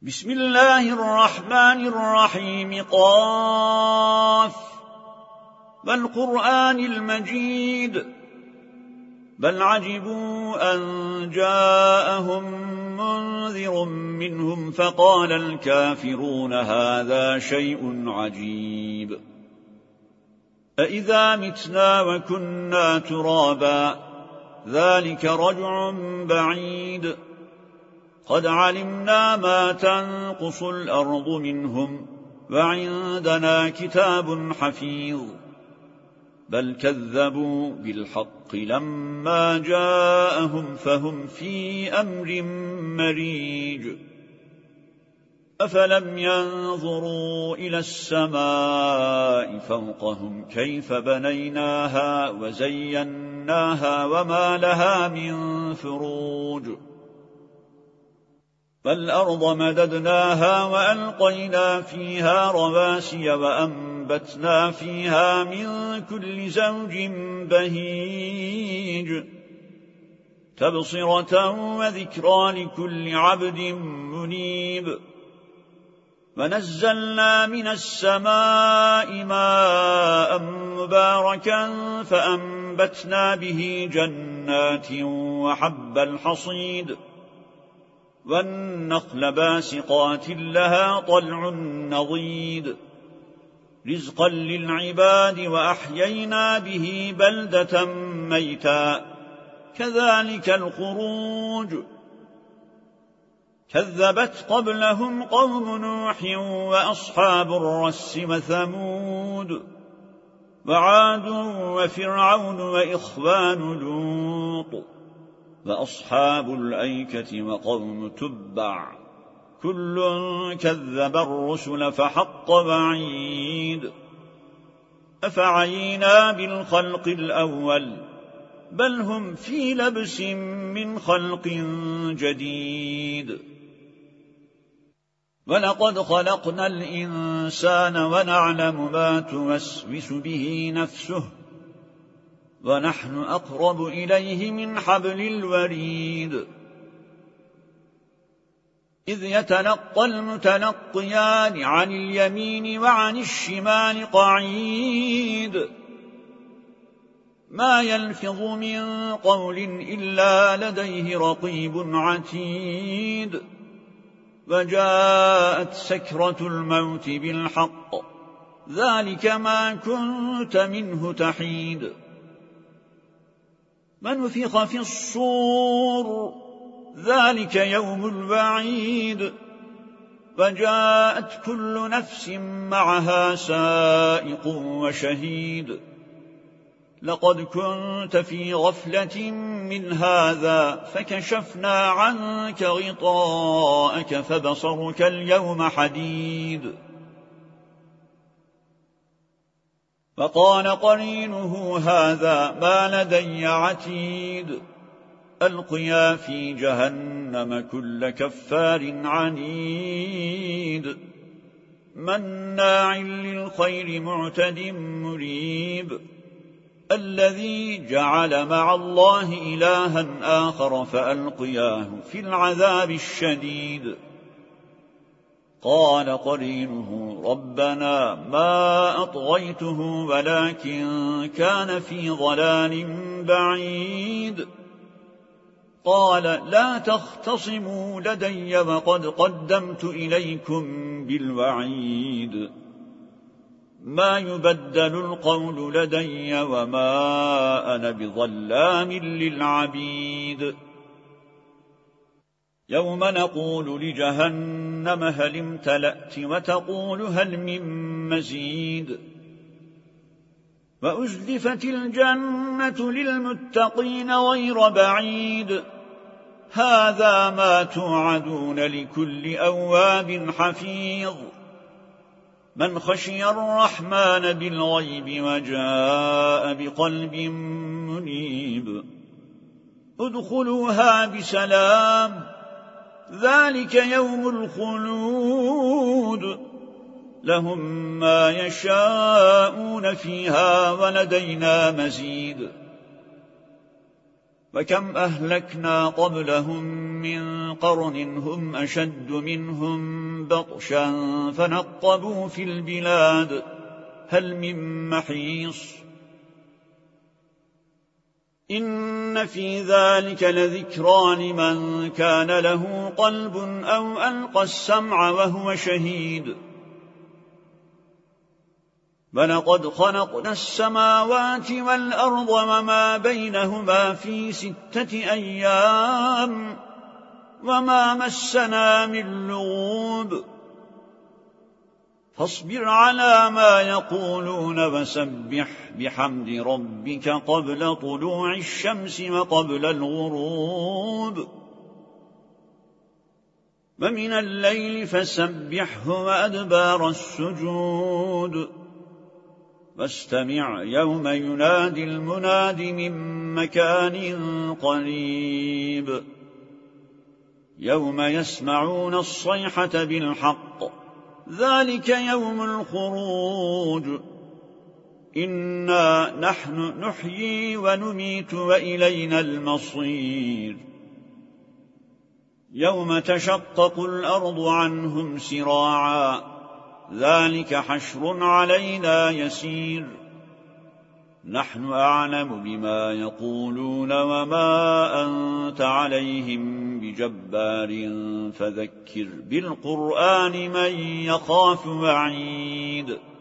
بسم الله الرحمن الرحيم قاف والقرآن المجيد بل عجبوا أن جاءهم منذر منهم فقال الكافرون هذا شيء عجيب أإذا متنا وكنا ترابا ذلك رجع بعيد قد علمنا ما تنقص الأرض منهم وعندنا كتاب حفيظ بل كذبوا بالحق لما جاءهم فهم في أمر مريج أفلم ينظروا إلى السماء فوقهم كيف بنيناها وزيناها وما لها من فروج فالأرض مددناها وألقينا فيها رواسي وأنبتنا فيها من كل زوج بهيج تبصرة وذكرى لكل عبد منيب ونزلنا من السماء ماء مباركا فأنبتنا به جنات وحب الحصيد والنخل باسقات لها طلع نضيد رزقا للعباد وأحيينا به بلدة ميتا كذلك الخروج كذبت قبلهم قوم نوح وأصحاب الرس وثمود وعاد وفرعون وإخوان لوط وأصحاب الأيكة وقوم تبع كل كذب الرسل فحق وعيد أفعينا بالخلق الأول بل هم في لبس من خلق جديد ولقد خلقنا الإنسان ونعلم ما توسوس به نفسه ونحن أقرب إليه من حبل الوريد إذ يتلقى المتلقيان عن اليمين وعن الشمال قعيد ما يلفظ من قول إلا لديه رقيب عتيد وجاءت سكرة الموت بالحق ذلك ما كنت منه تحيد ونفخ في الصور ذلك يوم الوعيد وجاءت كل نفس معها سائق وشهيد لقد كنت في غفلة من هذا فكشفنا عنك غطاءك فبصرك اليوم حديد فقال قرينه هذا ما لدي عتيد ألقيا في جهنم كل كفار عنيد مناع للخير معتد مريب الذي جعل مع الله إلها آخر فألقياه في العذاب الشديد قال قرينه ربنا ما أطغيته ولكن كان في ضلال بعيد قال لا تختصموا لدي وقد قدمت إليكم بالوعيد ما يبدل القول لدي وما أنا بظلام للعبيد يوم نقول لجهنم هل امتلأت وتقول هل من مزيد وأزلفت الجنة للمتقين غير بعيد هذا ما توعدون لكل أواب حفيظ من خشي الرحمن بالغيب وجاء بقلب منيب ادخلوها بسلام ذلك يوم الخلود لهم ما يشاءون فيها ولدينا مزيد وكم أهلكنا قبلهم من قرن هم أشد منهم بطشا فنقبوا في البلاد هل من محيص إن في ذلك لذكرى لمن كان له قلب أو ألقى السمع وهو شهيد ولقد خلقنا السماوات والأرض وما بينهما في 6 أيام وما مسنا من لغوب فاصبر على ما يقولون وسبح بحمد ربك قبل طلوع الشمس وقبل الغروب ومن الليل فسبحه وأدبار السجود واستمع يوم ينادي المناد من مكان قريب يوم يسمعون الصيحة بالحق ذلك يوم الخروج إنا نحن نحيي ونميت وإلينا المصير يوم تشقق الأرض عنهم سراعا ذلك حشر علينا يسير نحن أعلم بما يقولون وما أنت عليهم بجبار فذكر بالقرآن من يخاف وعيد